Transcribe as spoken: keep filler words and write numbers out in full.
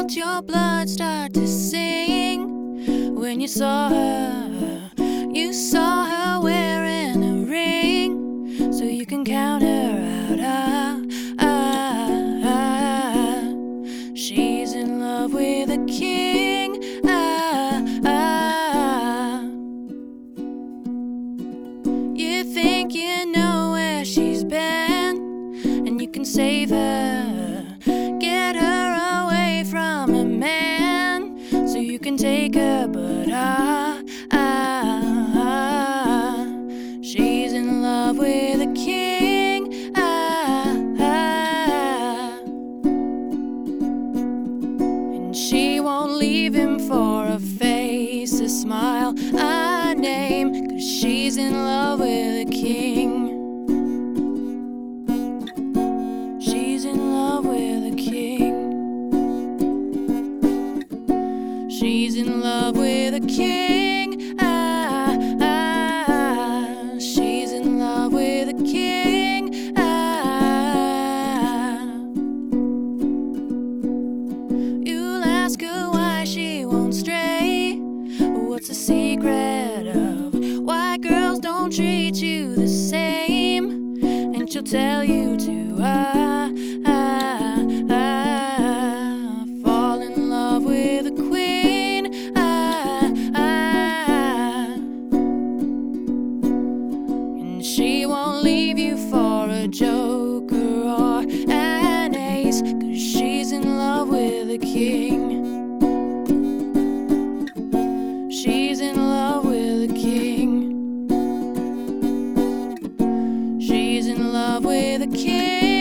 felt your blood start to sing when you saw her. You saw her wearing a ring, so you can count her out. Ah, ah, ah. She's in love with a king. Ah, ah. You think you know where she's been, and you can save her, get her away from a man, so you can take her. But ah, ah, ah, she's in love with a king. Ah, ah, and she won't leave him for a face, a smile, a name, 'cause she's in love with a king. She's in love with a king. She's in love with a king. Ah, ah, she's in love with a king. Ah, you'll ask her why she won't stray. What's the secret of why girls don't treat you the same? And she'll tell you to ah, ah, ah, fall in love with a queen. Ah, ah, and she won't leave you for a joker or an ace, 'cause she's in love with a king. She's in love with a king. She's in love with a king.